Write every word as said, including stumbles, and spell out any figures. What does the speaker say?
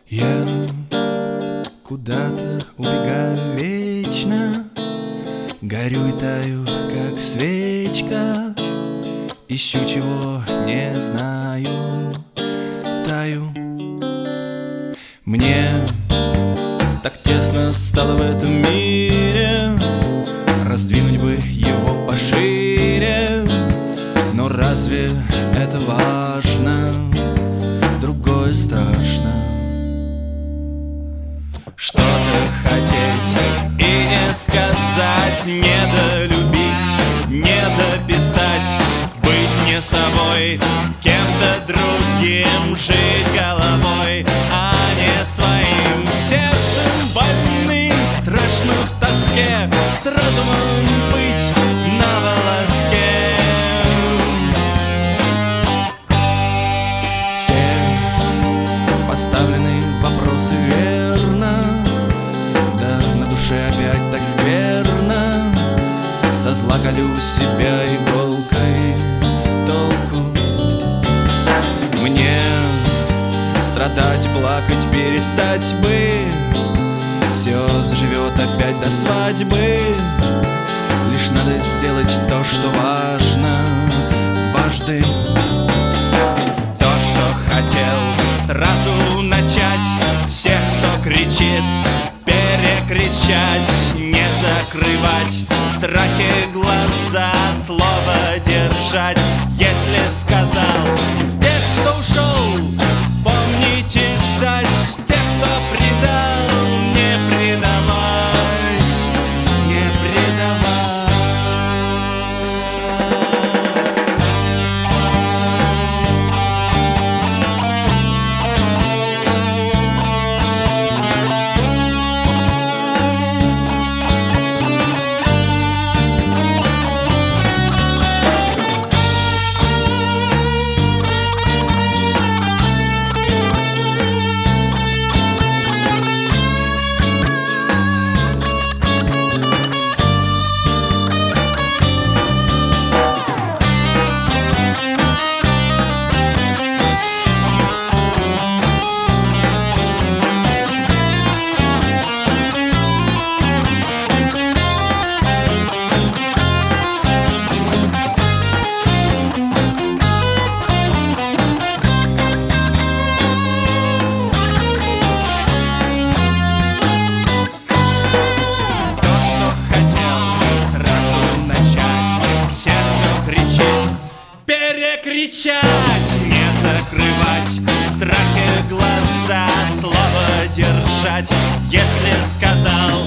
Я куда-то убегаю вечно, горю и таю, как свечка. Ищу, чего не знаю, таю. Мне так тесно стало в этом мире, раздвинуть бы его пошире. Но разве это важно? Другое страшно. Что-то хотеть и не сказать, недолюбить, недописать, быть не собой, кем-то другим, жить головой, а не своим сердцем больным, страшно в тоске, с разумом быть на волоске. Все поставленные вопросы верно, да на душе опять так скверно. Со зла колю себя иголкой, толку мне страдать, плакать, перестать бы. Все заживет опять до свадьбы. Лишь надо сделать то, что важно, дважды. То, что хотел сразу начать, всех, кто кричит, перекричать, не закрывать в страхе глаза, слово держать. Если сказал тех, кто ушел, помните ждать. Тех, кто предал, не предавать, не предавать. Перекричать, не закрывать в страхе глаза, слово держать. Если сказал